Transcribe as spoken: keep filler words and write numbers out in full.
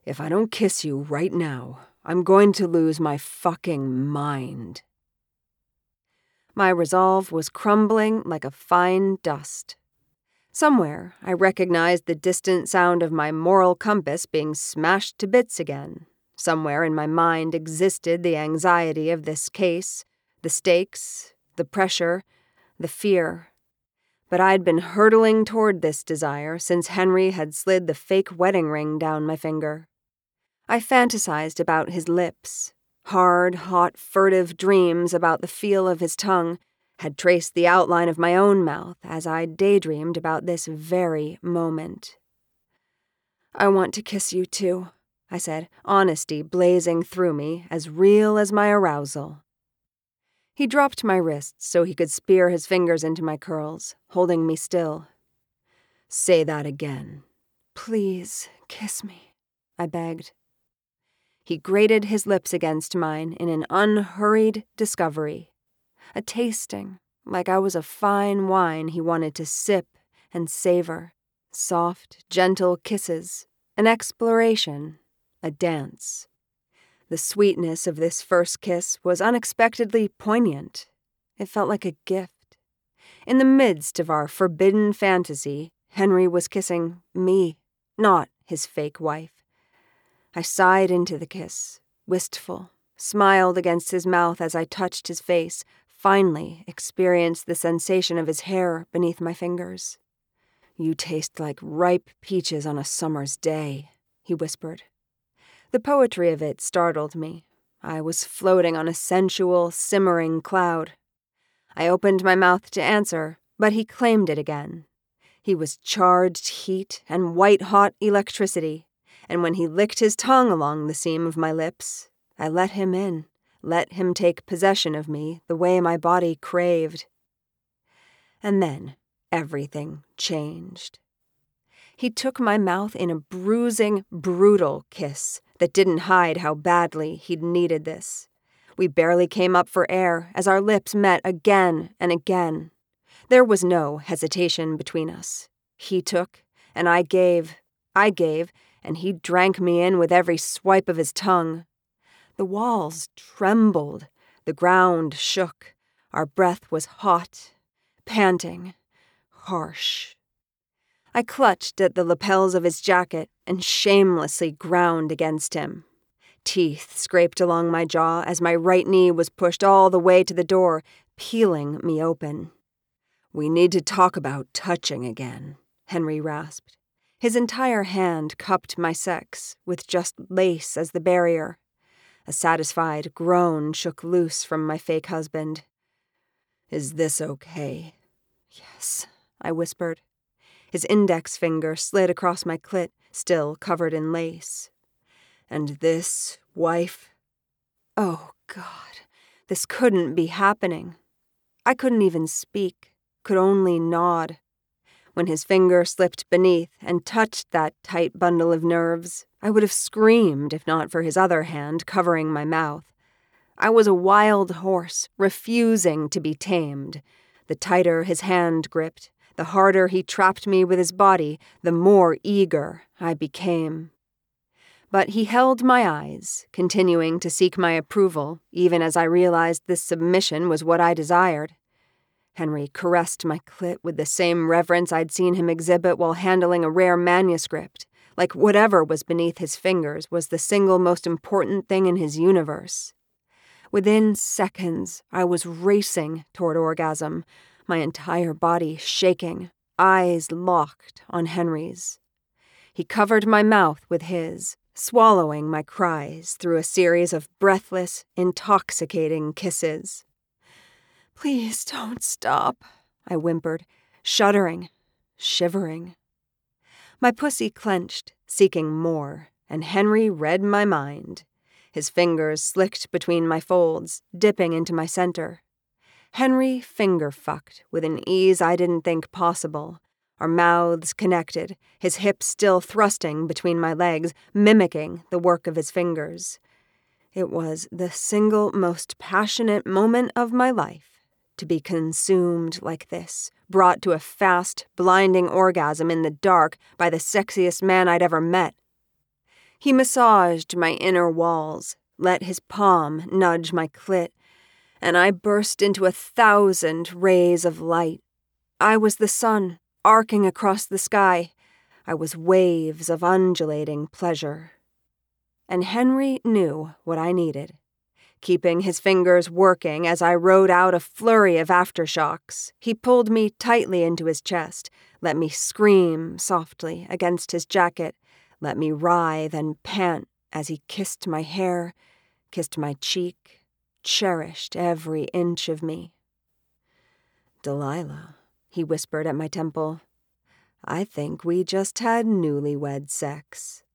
If I don't kiss you right now, I'm going to lose my fucking mind. My resolve was crumbling like a fine dust. Somewhere, I recognized the distant sound of my moral compass being smashed to bits again. Somewhere in my mind existed the anxiety of this case, the stakes, the pressure, the fear. But I'd been hurtling toward this desire since Henry had slid the fake wedding ring down my finger. I fantasized about his lips, hard, hot, furtive dreams about the feel of his tongue, had traced the outline of my own mouth as I daydreamed about this very moment. I want to kiss you too, I said, honesty blazing through me, as real as my arousal. He dropped my wrists so he could spear his fingers into my curls, holding me still. Say that again. Please, kiss me, I begged. He grated his lips against mine in an unhurried discovery. A tasting, like I was a fine wine he wanted to sip and savor. Soft, gentle kisses, an exploration, a dance. The sweetness of this first kiss was unexpectedly poignant. It felt like a gift. In the midst of our forbidden fantasy, Henry was kissing me, not his fake wife. I sighed into the kiss, wistful, smiled against his mouth as I touched his face, finally experienced the sensation of his hair beneath my fingers. You taste like ripe peaches on a summer's day, he whispered. The poetry of it startled me. I was floating on a sensual, simmering cloud. I opened my mouth to answer, but he claimed it again. He was charged heat and white-hot electricity, and when he licked his tongue along the seam of my lips, I let him in. Let him take possession of me the way my body craved. And then everything changed. He took my mouth in a bruising, brutal kiss that didn't hide how badly he'd needed this. We barely came up for air as our lips met again and again. There was no hesitation between us. He took, and I gave. I gave, and he drank me in with every swipe of his tongue. The walls trembled, the ground shook, our breath was hot, panting, harsh. I clutched at the lapels of his jacket and shamelessly ground against him. Teeth scraped along my jaw as my right knee was pushed all the way to the door, peeling me open. We need to talk about touching again, Henry rasped. His entire hand cupped my sex, with just lace as the barrier. A satisfied groan shook loose from my fake husband. Is this okay? Yes, I whispered. His index finger slid across my clit, still covered in lace. And this, wife? Oh, God, this couldn't be happening. I couldn't even speak, could only nod. When his finger slipped beneath and touched that tight bundle of nerves, I would have screamed if not for his other hand covering my mouth. I was a wild horse, refusing to be tamed. The tighter his hand gripped, the harder he trapped me with his body, the more eager I became. But he held my eyes, continuing to seek my approval, even as I realized this submission was what I desired. Henry caressed my clit with the same reverence I'd seen him exhibit while handling a rare manuscript, like whatever was beneath his fingers was the single most important thing in his universe. Within seconds, I was racing toward orgasm, my entire body shaking, eyes locked on Henry's. He covered my mouth with his, swallowing my cries through a series of breathless, intoxicating kisses. Please don't stop, I whimpered, shuddering, shivering. My pussy clenched, seeking more, and Henry read my mind. His fingers slicked between my folds, dipping into my center. Henry finger-fucked with an ease I didn't think possible, our mouths connected, his hips still thrusting between my legs, mimicking the work of his fingers. It was the single most passionate moment of my life. To be consumed like this, brought to a fast, blinding orgasm in the dark by the sexiest man I'd ever met. He massaged my inner walls, let his palm nudge my clit, and I burst into a thousand rays of light. I was the sun, arcing across the sky. I was waves of undulating pleasure. And Henry knew what I needed, keeping his fingers working as I rode out a flurry of aftershocks. He pulled me tightly into his chest, let me scream softly against his jacket, let me writhe and pant as he kissed my hair, kissed my cheek, cherished every inch of me. "Delilah," he whispered at my temple, "I think we just had newlywed sex."